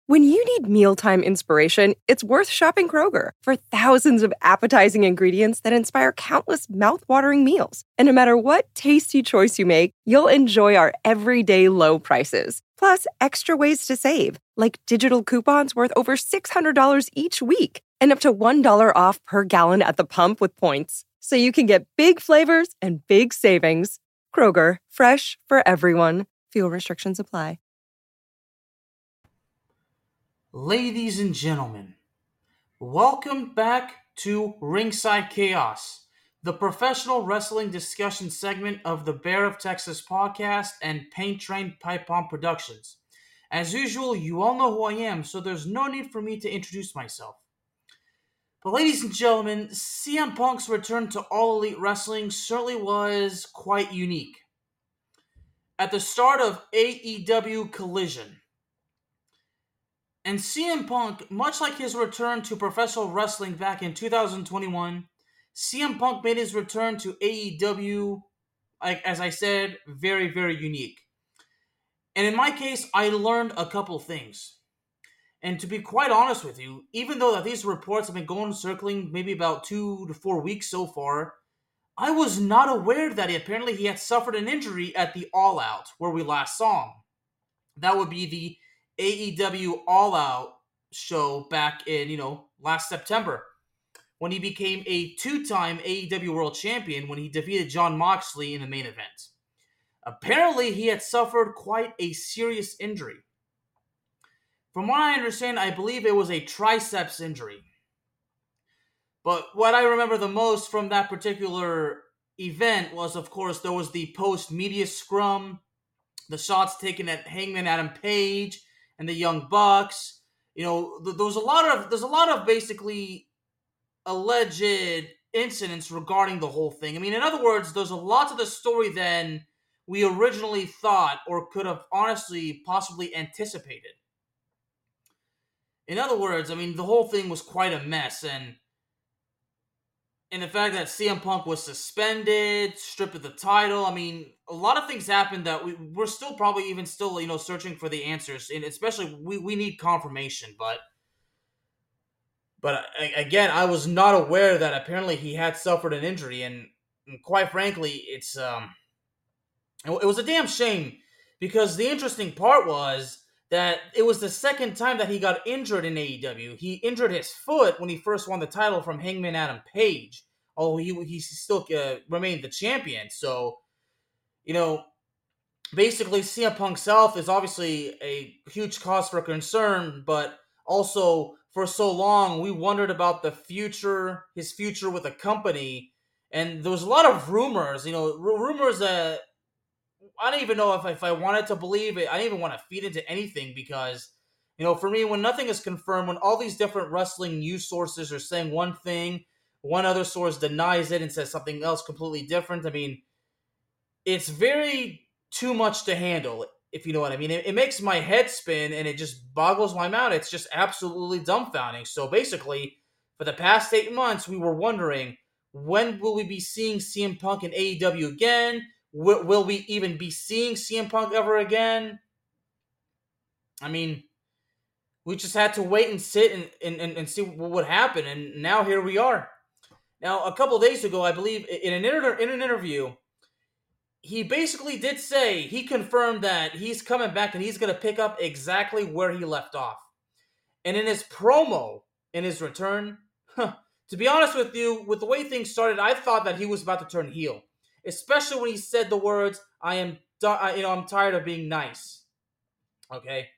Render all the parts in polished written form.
When you need mealtime inspiration, it's worth shopping Kroger for thousands of appetizing ingredients that inspire countless mouth-watering meals. And no matter what tasty choice you make, you'll enjoy our everyday low prices. Plus, extra ways to save, like digital coupons worth over $600 each week and up to $1 off per gallon at the pump with points. So you can get big flavors and big savings. Kroger, fresh for everyone. Fuel restrictions apply. Ladies and gentlemen, welcome back to Ringside Chaos, the professional wrestling discussion segment of the Bear of Texas podcast and Paint Train Pipe Bomb Productions. As usual, you all know who I am, so there's no need for me to introduce myself. But ladies and gentlemen, CM Punk's return to All Elite Wrestling certainly was quite unique. At the start of AEW Collision, and CM Punk, much like his return to professional wrestling back in 2021, CM Punk made his return to AEW, as I said, very, very unique. And in my case, I learned a couple things. And to be quite honest with you, even though that these reports have been circling maybe about 2 to 4 weeks so far, I was not aware that he had suffered an injury at the All Out, where we last saw him. That would be the AEW All Out show back in, last September, when he became a two-time AEW World Champion when he defeated Jon Moxley in the main event. Apparently, he had suffered quite a serious injury. From what I understand, I believe it was a triceps injury. But what I remember the most from that particular event was, of course, there was the post-media scrum, the shots taken at Hangman Adam Page and the Young Bucks. There's a lot of basically alleged incidents regarding the whole thing. I mean, in other words, there's a lot to the story than we originally thought or could have honestly possibly anticipated. In other words, I mean, the whole thing was quite a mess, and the fact that CM Punk was suspended, stripped of the title, I mean, a lot of things happened that we're still probably even still, searching for the answers, and especially we need confirmation, but again, I was not aware that apparently he had suffered an injury, and quite frankly, it was a damn shame, because the interesting part was that it was the second time that he got injured in AEW. He injured his foot when he first won the title from Hangman Adam Page, although he still remained the champion. So, basically CM Punk's health is obviously a huge cause for concern, but also for so long we wondered about his future with the company, and there was a lot of rumors, rumors that I don't even know if I wanted to believe it. I didn't even want to feed into anything because, for me, when nothing is confirmed, when all these different wrestling news sources are saying one thing, one other source denies it and says something else completely different, I mean, it's very too much to handle, if you know what I mean. It makes my head spin and it just boggles my mind. It's just absolutely dumbfounding. So basically, for the past 8 months, we were wondering, when will we be seeing CM Punk in AEW again? Will we even be seeing CM Punk ever again? I mean, we just had to wait and sit and see what would happen, and now here we are. Now, a couple days ago, I believe, in an interview, he basically did say, he confirmed that he's coming back and he's going to pick up exactly where he left off. And in his promo, in his return, to be honest with you, with the way things started, I thought that he was about to turn heel. Especially when he said the words, I'm tired of being nice. Okay?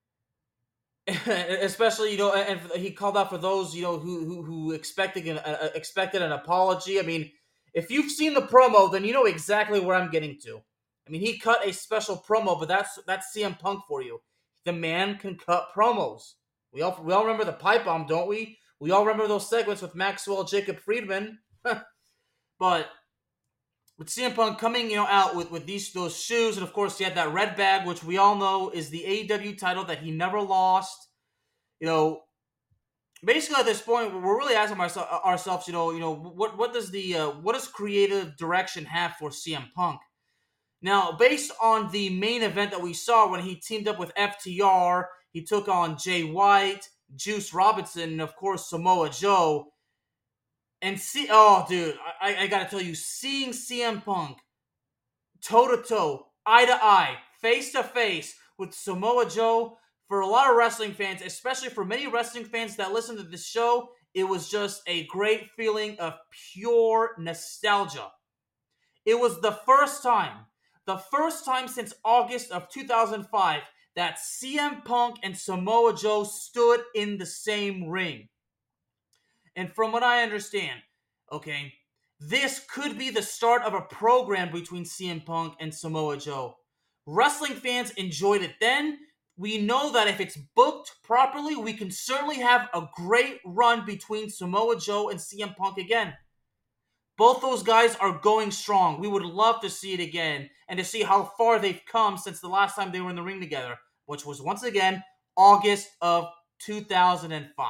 Especially, and he called out for those, who expected an apology. I mean, if you've seen the promo, then you know exactly where I'm getting to. I mean, he cut a special promo, but that's CM Punk for you. The man can cut promos. We all remember the pipe bomb, don't we? We all remember those segments with Maxwell Jacob Friedman. But with CM Punk coming, out with those shoes, and of course he had that red bag, which we all know is the AEW title that he never lost. Basically at this point, we're really asking ourselves, what does creative direction have for CM Punk? Now, based on the main event that we saw when he teamed up with FTR, He took on Jay White, Juice Robinson, and of course Samoa Joe. And I gotta tell you, seeing CM Punk toe-to-toe, eye-to-eye, face-to-face with Samoa Joe, for a lot of wrestling fans, especially for many wrestling fans that listen to this show, it was just a great feeling of pure nostalgia. It was the first time since August of 2005 that CM Punk and Samoa Joe stood in the same ring. And from what I understand, okay, this could be the start of a program between CM Punk and Samoa Joe. Wrestling fans enjoyed it then. We know that if it's booked properly, we can certainly have a great run between Samoa Joe and CM Punk again. Both those guys are going strong. We would love to see it again and to see how far they've come since the last time they were in the ring together, which was once again August of 2005.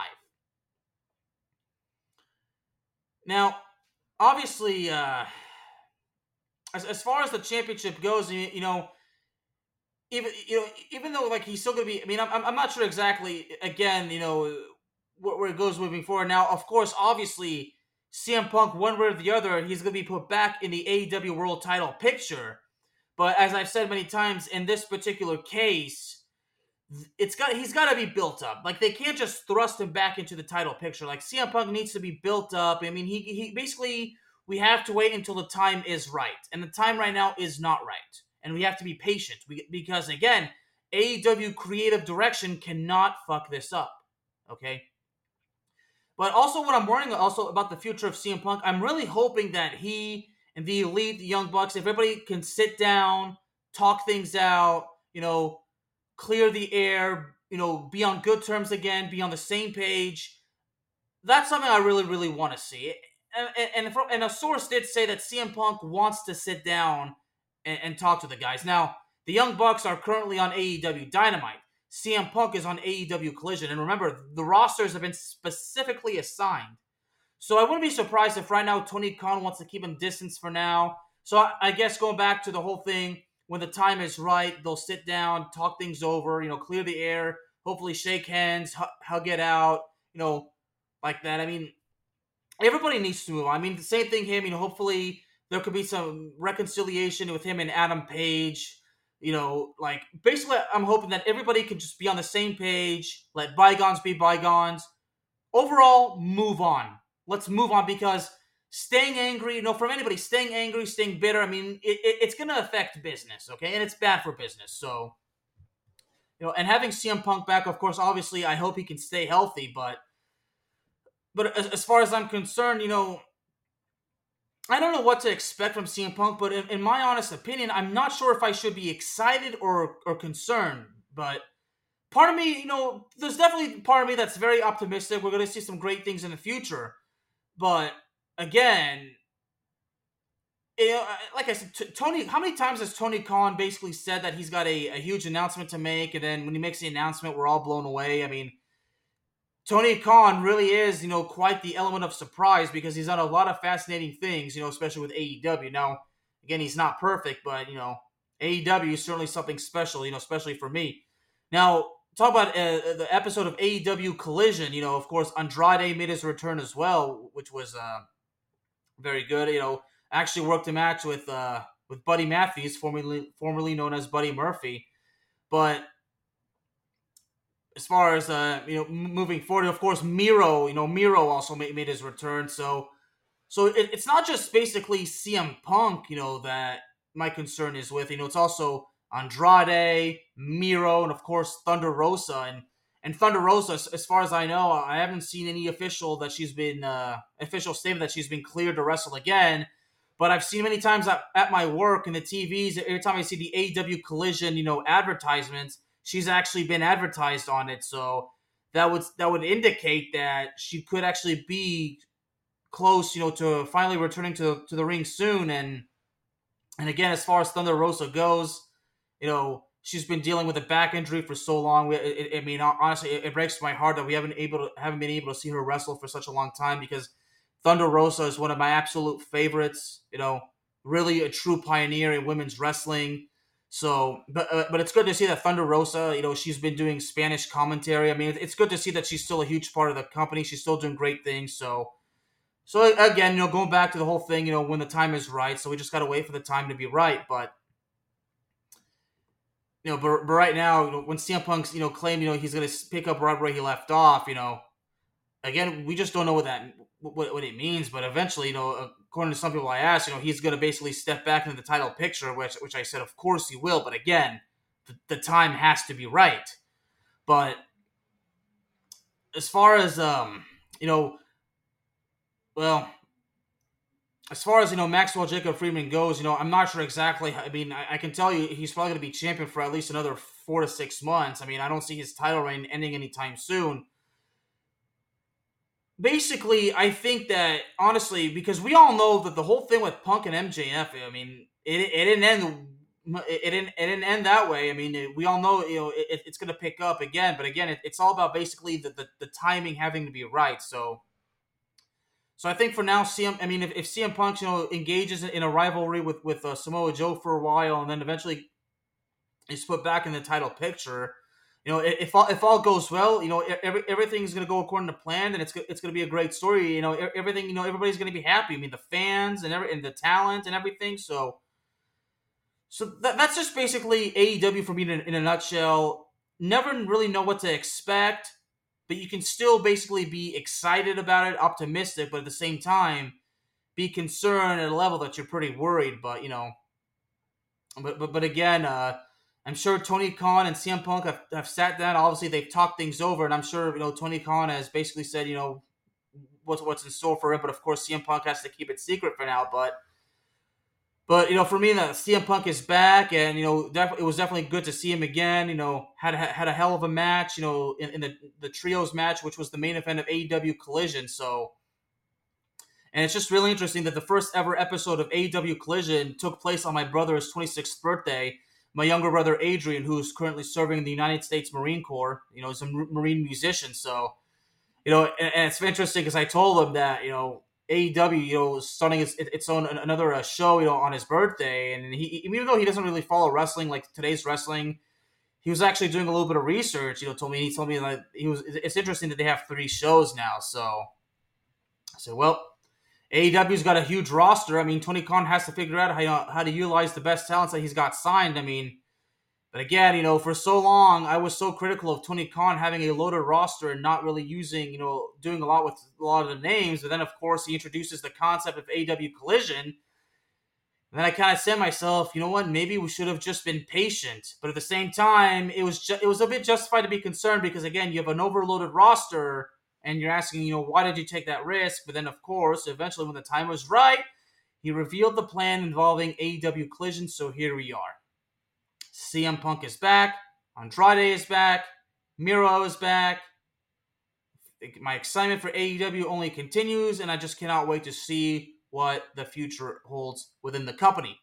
Now, obviously, as far as the championship goes, even though like he's still gonna be, I mean, I'm not sure exactly again, where it goes moving forward. Now, of course, obviously, CM Punk, one way or the other, he's gonna be put back in the AEW World Title picture. But as I've said many times, in this particular case, he's got to be built up. Like, they can't just thrust him back into the title picture. Like, CM Punk needs to be built up. I mean, he basically, we have to wait until the time is right. And the time right now is not right. And we have to be patient. Because, again, AEW creative direction cannot fuck this up. Okay? But also what I'm worrying also about the future of CM Punk, I'm really hoping that he and the Elite, the Young Bucks, if everybody can sit down, talk things out, clear the air, be on good terms again, be on the same page. That's something I really, really want to see. And a source did say that CM Punk wants to sit down and talk to the guys. Now, the Young Bucks are currently on AEW Dynamite. CM Punk is on AEW Collision. And remember, the rosters have been specifically assigned. So I wouldn't be surprised if right now Tony Khan wants to keep him distance for now. So I guess going back to the whole thing, when the time is right, they'll sit down, talk things over, clear the air, hopefully shake hands, hug it out, like that. I mean, everybody needs to move on. I mean, the same thing here, hopefully there could be some reconciliation with him and Adam Page. Basically, I'm hoping that everybody can just be on the same page, let bygones be bygones. Overall, move on. Let's move on, because staying angry, from anybody, staying angry, staying bitter, I mean, it's going to affect business, okay? And it's bad for business. So, and having CM Punk back, of course, obviously, I hope he can stay healthy. But as far as I'm concerned, I don't know what to expect from CM Punk. But in my honest opinion, I'm not sure if I should be excited or concerned. But part of me, there's definitely part of me that's very optimistic. We're going to see some great things in the future. But again, like I said, Tony, how many times has Tony Khan basically said that he's got a huge announcement to make, and then when he makes the announcement, we're all blown away? I mean, Tony Khan really is, quite the element of surprise, because he's done a lot of fascinating things, especially with AEW. Now, again, he's not perfect, but, AEW is certainly something special, especially for me. Now, talk about the episode of AEW Collision. Of course, Andrade made his return as well, which was very good. Actually worked a match with Buddy Matthews, formerly known as Buddy Murphy. But as far as moving forward, of course, Miro also made his return. So it's not just basically CM Punk, that my concern is with. It's also Andrade, Miro, and of course Thunder Rosa. And Thunder Rosa, as far as I know, I haven't seen any official statement that she's been cleared to wrestle again. But I've seen many times at my work in the TVs, every time I see the AEW Collision, advertisements, she's actually been advertised on it. So that would indicate that she could actually be close, to finally returning to the ring soon. And again, as far as Thunder Rosa goes, she's been dealing with a back injury for so long. Honestly, it breaks my heart that we haven't been able to see her wrestle for such a long time, because Thunder Rosa is one of my absolute favorites. Really a true pioneer in women's wrestling. So, but it's good to see that Thunder Rosa, she's been doing Spanish commentary. I mean, it's good to see that she's still a huge part of the company. She's still doing great things. So again, going back to the whole thing, when the time is right. So we just got to wait for the time to be right. But but right now, when CM Punk's claimed he's going to pick up right where he left off, again, we just don't know what it means. But eventually, according to some people I asked, he's going to basically step back into the title picture, which I said, of course he will. But again, the time has to be right. But as far as as far as Maxwell Jacob Friedman goes, I'm not sure exactly. I mean, I can tell you he's probably going to be champion for at least another 4 to 6 months. I mean, I don't see his title reign ending anytime soon. Basically, I think that honestly, because we all know that the whole thing with Punk and MJF, I mean, it didn't end. It didn't end that way. I mean, we all know it's going to pick up again, but again, it's all about basically the timing having to be right. So I think for now, if CM Punk engages in a rivalry with Samoa Joe for a while, and then eventually is put back in the title picture, if all goes well, everything's going to go according to plan, and it's going to be a great story. Everything, everybody's going to be happy. I mean, the fans and the talent and everything. So that's just basically AEW for me in a nutshell. Never really know what to expect, but you can still basically be excited about it, optimistic, but at the same time, be concerned at a level that you're pretty worried. But but again, I'm sure Tony Khan and CM Punk have sat down. Obviously, they've talked things over, and I'm sure Tony Khan has basically said what's in store for him. But of course, CM Punk has to keep it secret for now. But for me, that CM Punk is back, and it was definitely good to see him again. Had a hell of a match. In the trios match, which was the main event of AEW Collision. So, and it's just really interesting that the first ever episode of AEW Collision took place on my brother's 26th birthday. My younger brother Adrian, who's currently serving in the United States Marine Corps, is a Marine musician. So, and it's interesting because I told him that AEW, starting its own another show, on his birthday, and he, even though he doesn't really follow wrestling like today's wrestling, he was actually doing a little bit of research. He told me that it's interesting that they have 3 shows now. So I said, well, AEW's got a huge roster. I mean, Tony Khan has to figure out how to utilize the best talents that he's got signed. I mean, but again, for so long, I was so critical of Tony Khan having a loaded roster and not really using, doing a lot with a lot of the names. But then, of course, he introduces the concept of AEW Collision. And then I kind of said to myself, you know what? Maybe we should have just been patient. But at the same time, it was a bit justified to be concerned because, again, you have an overloaded roster and you're asking, why did you take that risk? But then, of course, eventually when the time was right, he revealed the plan involving AEW Collision. So here we are. CM Punk is back. Andrade is back. Miro is back. My excitement for AEW only continues, and I just cannot wait to see what the future holds within the company.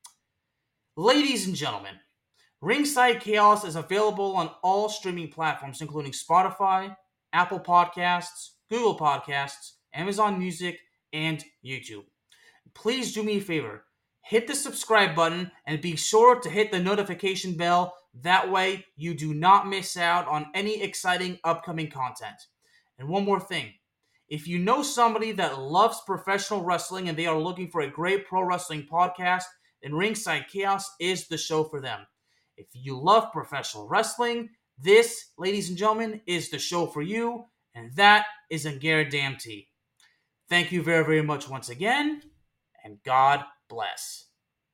Ladies and gentlemen, Ringside Chaos is available on all streaming platforms, including Spotify, Apple Podcasts, Google Podcasts, Amazon Music, and YouTube. Please do me a favor. Hit the subscribe button and be sure to hit the notification bell. That way you do not miss out on any exciting upcoming content. And one more thing. If you know somebody that loves professional wrestling and they are looking for a great pro wrestling podcast, then Ringside Chaos is the show for them. If you love professional wrestling, this, ladies and gentlemen, is the show for you, and that is a guarantee. Thank you very, very much once again, and God bless.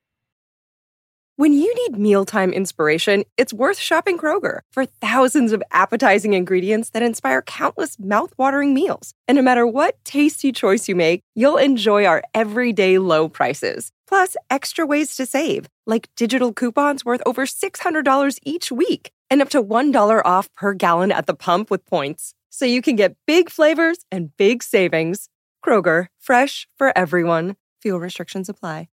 When you need mealtime inspiration, it's worth shopping Kroger for thousands of appetizing ingredients that inspire countless mouth-watering meals. And no matter what tasty choice you make, you'll enjoy our everyday low prices. Plus, extra ways to save, like digital coupons worth over $600 each week and up to $1 off per gallon at the pump with points. So you can get big flavors and big savings. Kroger, fresh for everyone. Fuel restrictions apply.